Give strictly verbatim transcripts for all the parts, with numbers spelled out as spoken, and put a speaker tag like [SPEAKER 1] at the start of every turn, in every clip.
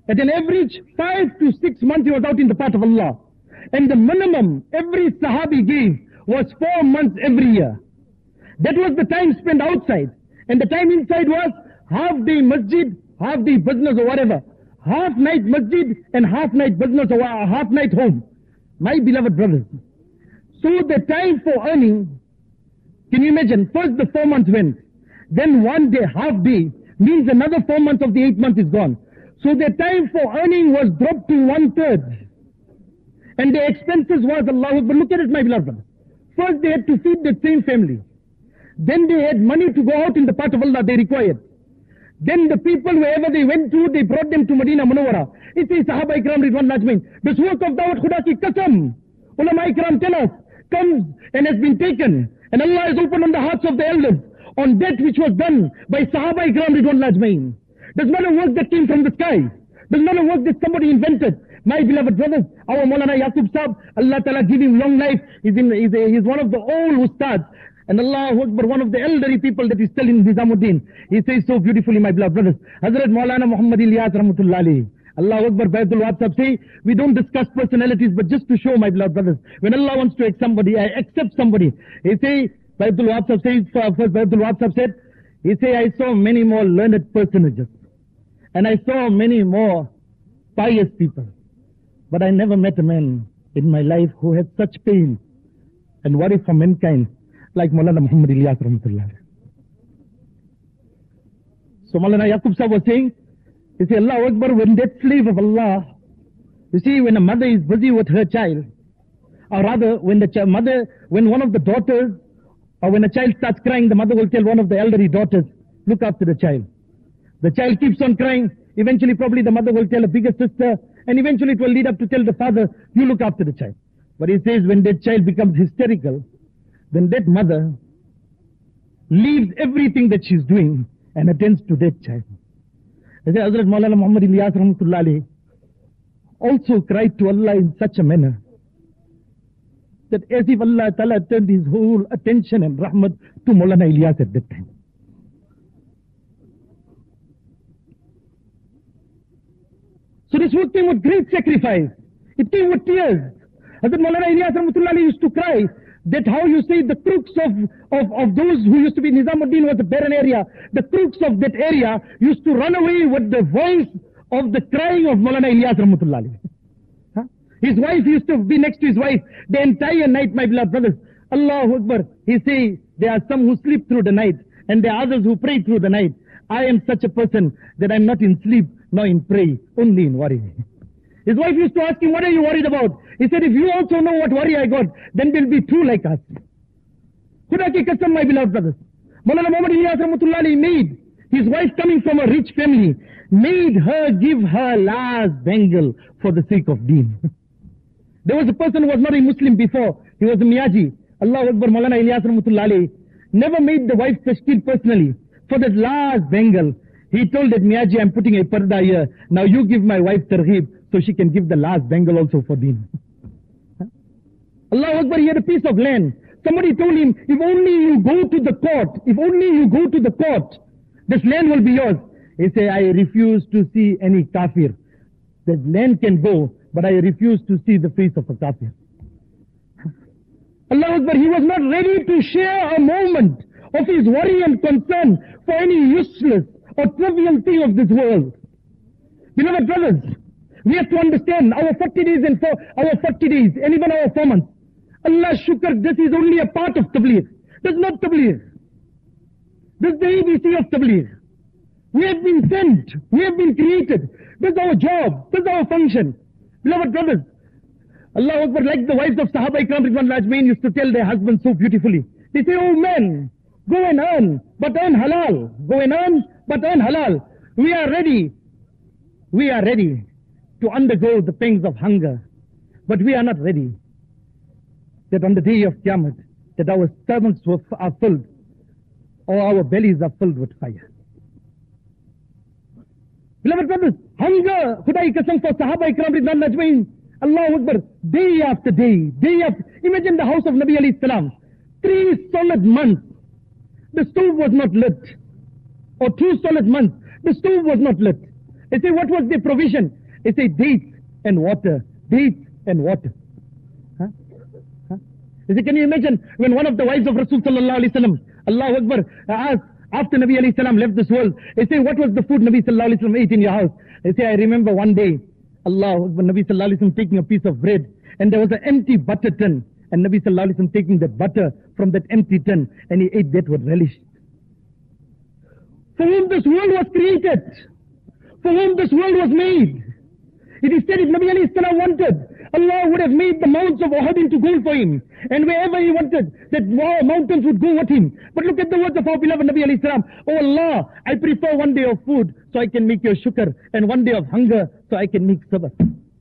[SPEAKER 1] At an average, five to six months he was out in the path of Allah. And the minimum every Sahabi gave was four months every year. That was the time spent outside. And the time inside was half day masjid, half day business or whatever. Half night masjid and half night business or half night home. My beloved brothers. So the time for earning, can you imagine? First the four months went. Then one day, half day, means another four months of the eight months is gone. So the time for earning was dropped to one third. And the expenses was Allah. But look at it, my beloved brothers. First they had to feed the same family. Then they had money to go out in the path of Allah they required. Then the people, wherever they went to, they brought them to Medina Munawwara. It says, Sahaba Ikram Ridwan Najmain. This work of Dawat Khuda ki Qasam, Ulama Ikram tell us, comes and has been taken. And Allah has opened on the hearts of the elders on that which was done by Sahaba Ikram Ridwan Najmain. Does not a work that came from the sky. Does not a work that somebody invented. My beloved brothers, our Maulana Yaqub Sahab, Allah Ta'ala give him long life. He's, in, he's, a, he's one of the old ustads. And Allah Akbar, one of the elderly people that is still in Nizamuddin. He says so beautifully, my beloved brothers. Hazrat Maulana Muhammad Ilyas Rahmatullah Alayhi. Allah Akbar, Baytul Wahab say, we don't discuss personalities, but just to show, my beloved brothers, when Allah wants to accept somebody, I accept somebody. He say, Baytul Wahab says, first Baytul Wahab said, he say, I saw many more learned personages. And I saw many more pious people. But I never met a man in my life who had such pain and worry for mankind like Maulana Muhammad Ilyas Rahmatullah. So Maulana Yaqub Sahab was saying, he said, Allah Akbar, when that slave of Allah, you see, when a mother is busy with her child, or rather, when the ch mother, when one of the daughters, or when a child starts crying, the mother will tell one of the elderly daughters, look after the child. The child keeps on crying, eventually probably the mother will tell a bigger sister, and eventually it will lead up to tell the father, you look after the child. But he says, when that child becomes hysterical, then that mother leaves everything that she's doing and attends to that child. As Hazrat Maulana Muhammad Ilyas Rahmatullah Alayhi also cried to Allah in such a manner that as if Allah Ta'ala turned his whole attention and rahmat to Maulana Ilyas at that time. So this work came with great sacrifice. It came with tears. Hazrat Maulana Ilyas Rahmatullah Alayhi used to cry that how you say the crooks of, of, of those who used to be Nizamuddin was a barren area. The crooks of that area used to run away with the voice of the crying of Maulana Ilyas Rahmatullah Alayhi. Huh? His wife used to be next to his wife the entire night, my beloved brothers. Allahu Akbar. He say, there are some who sleep through the night and there are others who pray through the night. I am such a person that I am not in sleep nor in pray, only in worry. His wife used to ask him, what are you worried about? He said, if you also know what worry I got, then we'll be two like us. Khuda ki qasam, my beloved brothers. Maulana Muhammad Ilyas Rahmatullah Alayhi made his wife, coming from a rich family, made her give her last bangle for the sake of deen. There was a person who was not a Muslim before. He was a Miyaji. Allah Akbar, Maulana Ilyas Rahmatullah Alayhi never made the wife tashkil personally. For that last bangle, he told that Miyaji, I'm putting a parda here. Now you give my wife targhib, so she can give the last bangle also for deen. Allah Akbar, he had a piece of land. Somebody told him, if only you go to the court, if only you go to the court, this land will be yours. He said, I refuse to see any kafir. The land can go, but I refuse to see the face of a kafir. Allah Akbar, he was not ready to share a moment of his worry and concern for any useless or trivial thing of this world. Beloved brothers, we have to understand our forty days and four, our forty days and even our four months. Allah shukr, this is only a part of tabligh. This is not tabligh. This is the A B C of tabligh. We have been sent. We have been created. This is our job. This is our function. Beloved brothers, Allah Akbar, like the wives of Sahaba Ikram Ridwan Najmain used to tell their husbands so beautifully. They say, oh men, go and earn, but earn halal. Go and earn, but earn halal. We are ready. We are ready to undergo the pangs of hunger. But we are not ready that on the day of Qiyamah, that our stomachs are filled, or our bellies are filled with fire. Beloved brothers, hunger, Khudai Qasam for Sahaba Ikram Ridwan Najmain, Allahu Akbar, day after day, day after, imagine the house of Nabi alayhi salam, three solid months, the stove was not lit, or two solid months, the stove was not lit. They say, what was their provision? They say, dates and water, dates and water. Huh? Huh? They say, can you imagine when one of the wives of Rasul sallallahu alaihi wasallam, Allahu Akbar, asked, after Nabi alayhi salam left this world, they say, what was the food Nabi sallallahu alaihi wasallam ate in your house? They say, I remember one day, Allah Akbar, Nabi sallallahu alaihi wasallam taking a piece of bread, and there was an empty butter tin, and Nabi sallallahu alaihi wasallam taking that butter from that empty tin, and he ate that with relish. For whom this world was created, for whom this world was made. It is said if Nabi alayhi salam wanted, Allah would have made the mountains of Uhud into gold for him. And wherever he wanted, that mountains would go with him. But look at the words of our beloved Nabi alayhi salam. Oh Allah, I prefer one day of food so I can make your shukr, and one day of hunger so I can make sabr.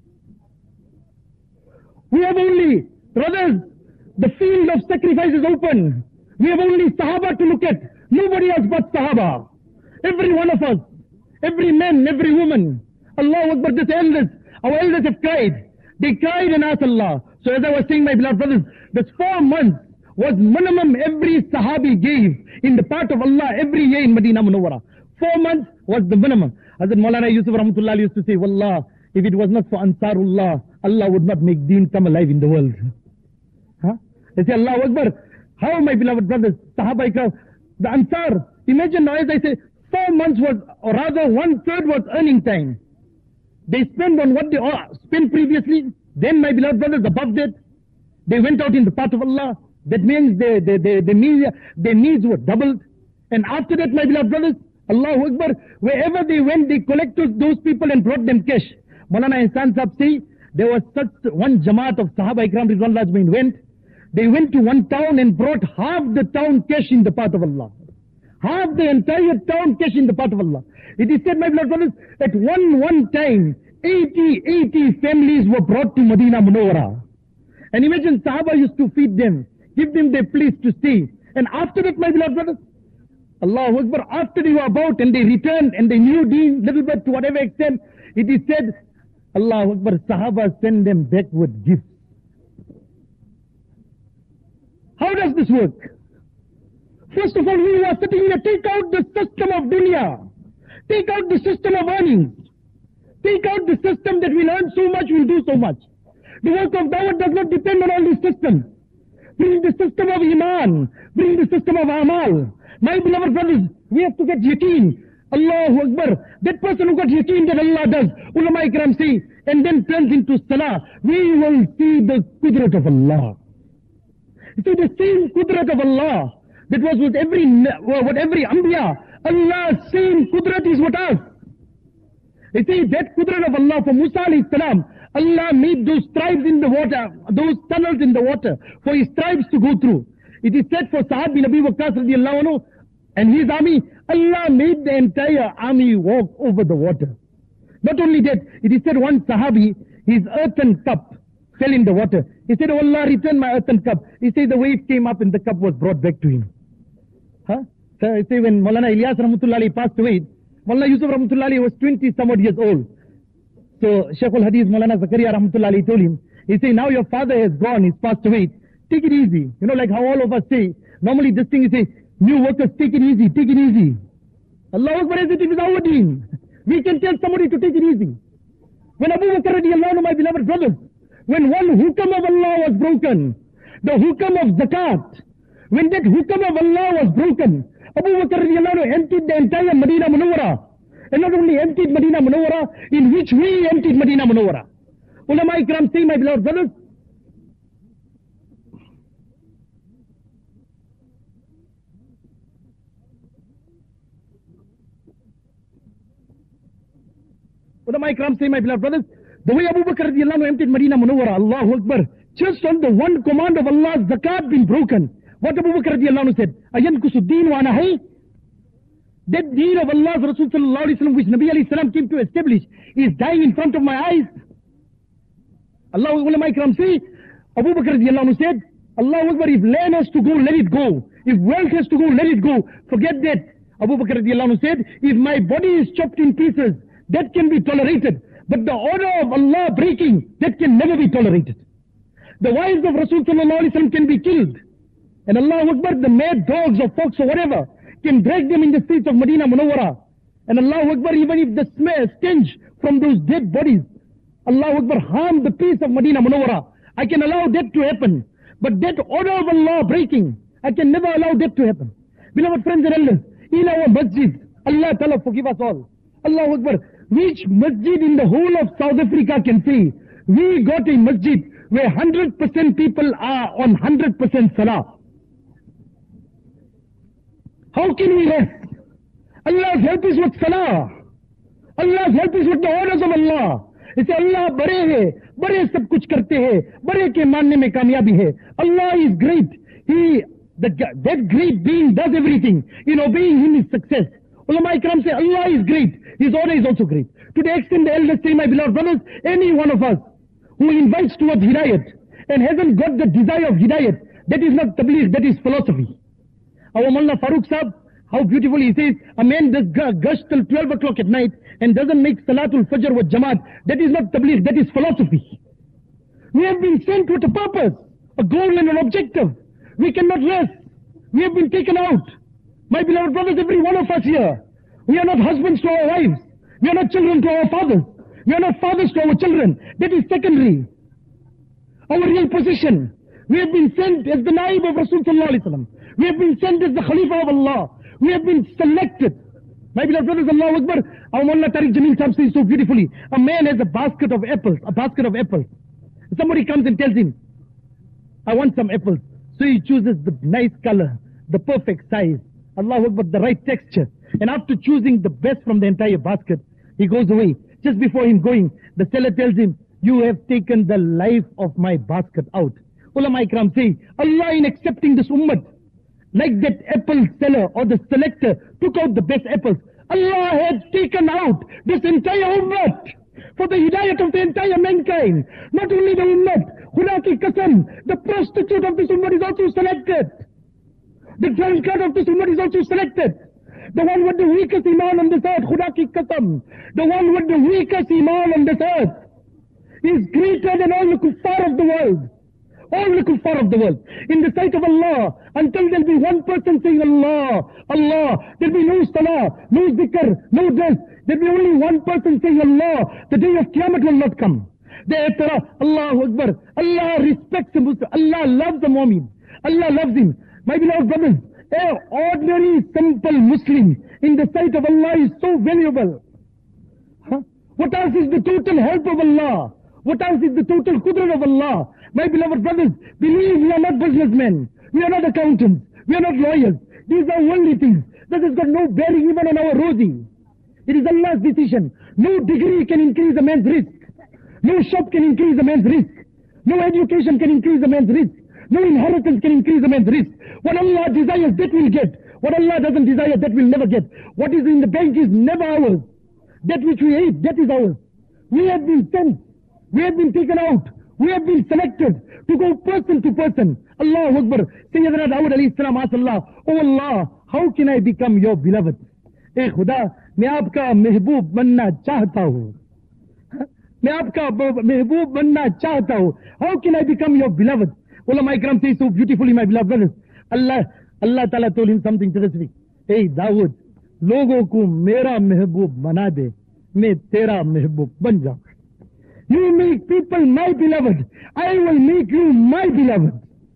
[SPEAKER 1] We have only, brothers, the field of sacrifice is open. We have only Sahaba to look at. Nobody else but Sahaba. Every one of us, every man, every woman. Allah Akbar, this elders, our elders have cried. They cried and asked Allah. So as I was saying, my beloved brothers, this four months was minimum every Sahabi gave in the path of Allah every year in Medina Munawwara. Four months was the minimum. Hazrat Maulana Yusuf Rahmatullah used to say, Wallah, if it was not for Ansarullah, Allah would not make deen come alive in the world. Huh? They say, Allah Akbar, how, my beloved brothers, Sahaba Ikram, the Ansar, imagine now as I say, four months was, or rather one third was earning time. They spent on what they spent previously. Then, my beloved brothers, above that, they went out in the path of Allah. That means their, their, their, their, needs, their needs were doubled. And after that, my beloved brothers, Allahu Akbar, wherever they went, they collected those people and brought them cash. Maulana Ihsan Sahib say, there was such one Jamaat of Sahaba Ikram Ridwanullah Ajmain went. They went to one town and brought half the town cash in the path of Allah. Half the entire town cash in the path of Allah. It is said, my beloved brothers, at one, one time, eighty, eighty families were brought to Medina Munawwara. And imagine Sahaba used to feed them, give them their place to stay. And after that, my beloved brothers, Allahu Akbar, after they were about and they returned and they knew deen little bit to whatever extent, it is said, Allahu Akbar, Sahaba send them back with gifts. How does this work? First of all, we are sitting here, take out the system of dunya. Take out the system of earnings. Take out the system that we'll earn so much, we'll do so much. The work of Dawah does not depend on all these systems. Bring the system of Iman. Bring the system of Amal. My beloved brothers, we have to get yaqeen. Allahu Akbar. That person who got yaqeen that Allah does, ulama ikram say, and then turns into salah, we will see the qudrat of Allah. See the same qudrat of Allah that was with every, with every anbiya. Allah's same qudrat is with us. They say that qudrat of Allah for Musa alayhi salam, Allah made those tribes in the water, those tunnels in the water for his tribes to go through. It is said for Sa'ad bin Abi Waqqas radiallahu anhu and his army, Allah made the entire army walk over the water. Not only that, it is said one Sahabi, his earthen cup fell in the water. He said, oh Allah, return my earthen cup. He said the wave came up and the cup was brought back to him. Huh? So I say when Maulana Ilyas Rahmatullahi passed away, Maulana Yusuf Rahmatullahi was twenty some odd years old. So Shaykh al-Hadith Maulana Zakaria Rahmatullahi told him, he said, now your father has gone, he's passed away. Take it easy. You know, like how all of us say, normally this thing is say, new workers, take it easy, take it easy. Allah Akbar, as it is our deen. We can tell somebody to take it easy. When Abu Bakr radiallahu anhu, my beloved brothers, when one hukam of Allah was broken, the hukam of zakat, when that hukam of Allah was broken, Abu Bakr radiallahu anhu emptied the entire Medina Munawwara. And not only emptied Medina Munawwara, in which we emptied Medina Munawwara. Ulama Ikram say, my beloved brothers, Ulama Ikram say, my beloved brothers, the way Abu Bakr radiallahu anhu emptied Medina Munawwara, Allahu Akbar, just on the one command of Allah, zakat been broken. What Abu Bakr radiallahu anhu said, Ayan kusuddin wa ana hay? That deen of Allah's Rasul sallallahu alayhi wa sallam, which Nabi alayhi salam came to establish, is dying in front of my eyes. Allah ulama ikram say, Abu Bakr radiallahu anhu said, Allah Akbar, if land has to go, let it go. If wealth has to go, let it go. Forget that. Abu Bakr radiallahu anhu said, if my body is chopped in pieces, that can be tolerated. But the order of Allah breaking, that can never be tolerated. The wives of Rasul sallallahu alayhi wa sallam can be killed. And Allah Akbar, the mad dogs or fox or whatever, can drag them in the streets of Medina Munawwara And Allahu Akbar, even if the smell, stench from those dead bodies, Allahu Akbar, harm the peace of Medina Munawwara, I can allow that to happen. But that order of Allah breaking, I can never allow that to happen. Beloved friends and elders, in our masjid, Allah Ta'ala forgive us all. Allahu Akbar, which masjid in the whole of South Africa can say, we got a masjid where one hundred percent people are on one hundred percent salah. How can we rest? Allah's help is with salah. Allah's help is with the orders of Allah. इसे अल्लाह बड़े है, बड़े सब कुछ करते हैं, बड़े के मानने में कामयाबी है. Allah is great. He, the, that great being does everything. In obeying Him is success. Ulama Ikram say Allah is great. His order is also great. To the extent the elders say, my beloved brothers, any one of us who invites towards Hidayat and hasn't got the desire of Hidayat, that is not tabligh, that is philosophy. Our Mullah Farooq Sahib, how beautifully he says, a man does gush till twelve o'clock at night and doesn't make Salatul Fajr with Jamaat. That is not tabligh, that is philosophy. We have been sent with a purpose, a goal and an objective. We cannot rest. We have been taken out. My beloved brothers, every one of us here, we are not husbands to our wives. We are not children to our fathers. We are not fathers to our children. That is secondary. Our real position. We have been sent as the Naib of Rasul Sallallahu Alaihi Wasallam. We have been sent as the Khalifa of Allah. We have been selected. My beloved brothers, Allahu Akbar, our Mullah Tariq Jameel Sahib says so beautifully, a man has a basket of apples, a basket of apples. Somebody comes and tells him, I want some apples. So he chooses the nice color, the perfect size, Allahu Akbar, the right texture. And after choosing the best from the entire basket, he goes away. Just before him going, the seller tells him, you have taken the life of my basket out. Ulama Ikram say, Allah in accepting this ummah, like that apple seller or the selector took out the best apples, Allah had taken out this entire ummah for the hidayat of the entire mankind. Not only the ummah, Khuda ki qasam, the prostitute of this ummah is also selected. The drunkard of this ummah is also selected. The one with the weakest iman on this earth, Khuda ki qasam, the one with the weakest iman on this earth is greater than all the kuffar of the world. All the kuffar of the world. In the sight of Allah, until there will be one person saying Allah, Allah, there will be no salah, no zikr, no dress. There will be only one person saying Allah. The day of Qiyamah will not come. The Allahu Akbar. Allah respects the Muslim. Allah loves the Mu'min. Allah loves him. My beloved brothers, an ordinary, simple Muslim in the sight of Allah is so valuable. Huh? What else is the total help of Allah? What else is the total qudrat of Allah? My beloved brothers, believe we are not businessmen. We are not accountants. We are not lawyers. These are worldly things. That has got no bearing even on our rosy. It is Allah's decision. No degree can increase a man's risk. No shop can increase a man's risk. No education can increase a man's risk. No inheritance can increase a man's risk. What Allah desires, that will get. What Allah doesn't desire, that will never get. What is in the bank is never ours. That which we ate, that is ours. We have been sent. We have been taken out. We have been selected to go person to person. Allahu Akbar. Sayyidina Dawud alayhi salam asked Allah, Oh Allah, how can I become your beloved? Eh Khuda, मैं आपका महबूब बनना चाहता हूँ. मैं आपका महबूब बनना चाहता हूँ. How can I become your beloved? Ulama Ikram says so beautifully, my beloved brothers. Allah, Allah Ta'ala told him something specific. Hey Dawud, लोगों को मेरा महबूब बना दे, मैं तेरा महबूब बन जाऊँ. You make people my beloved. I will make you my beloved.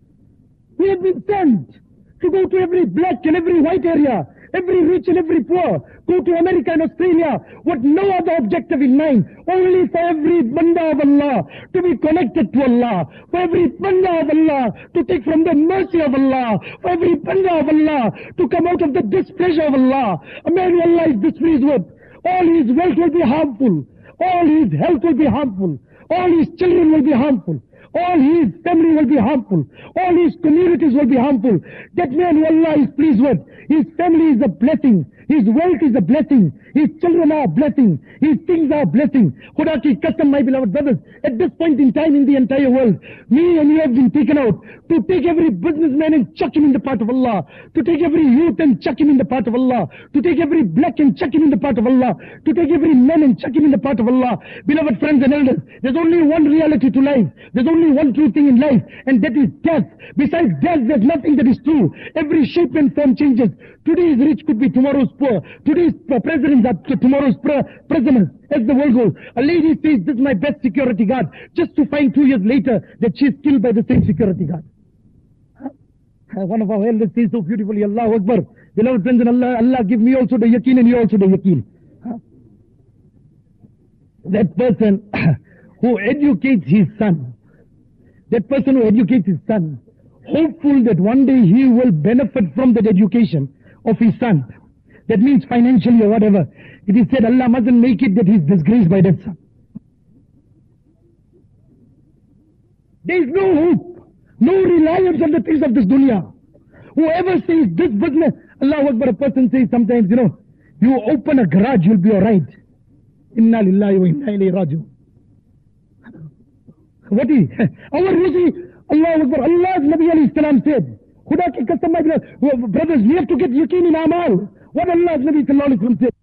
[SPEAKER 1] We have been sent to go to every black and every white area, every rich and every poor, go to America and Australia with no other objective in mind, only for every banda of Allah to be connected to Allah, for every banda of Allah to take from the mercy of Allah, for every banda of Allah to come out of the displeasure of Allah. A man who Allah is displeased with, all his wealth will be harmful. All his health will be harmful. All his children will be harmful. All his family will be harmful. All his communities will be harmful. That man who Allah is pleased with, his family is a blessing. His wealth is a blessing. His children are a blessing. His things are a blessing. Khuda ki qasam, my beloved brothers, at this point in time in the entire world, me and you have been taken out to take every businessman and chuck him in the path of Allah, to take every youth and chuck him in the path of Allah, to take every black and chuck him in the path of Allah, to take every man and chuck him in the path of Allah. Beloved friends and elders, there's only one reality to life. There's only only one true thing in life, and that is death. Besides death, there's nothing that is true. Every shape and form changes. Today's rich could be tomorrow's poor. Today's presidents are tomorrow's pre- presidents, as the world goes. A lady says, this is my best security guard, just to find two years later that she is killed by the same security guard. One of our elders says so beautifully, Allahu Akbar. Beloved friends in Allah, Allah give me also the yaqeen and you also the yaqeen. That person who educates his son, that person who educates his son, hopeful that one day he will benefit from that education of his son. That means financially or whatever. It is said Allah mustn't make it that he is disgraced by that son. There is no hope. No reliance on the things of this dunya. Whoever says this business, Allahu Akbar, a person says sometimes, you know, you open a garage, you'll be alright. Inna lillahi wa inna ilayhi raji'un. What is our Ruzi? Allahu Akbar, Allah's Nabi alayhi salam said, Khuda ki qasam, my brothers, we have to get yaqeen in amal. What Allah's Nabi sallallahu alayhi wa sallam said.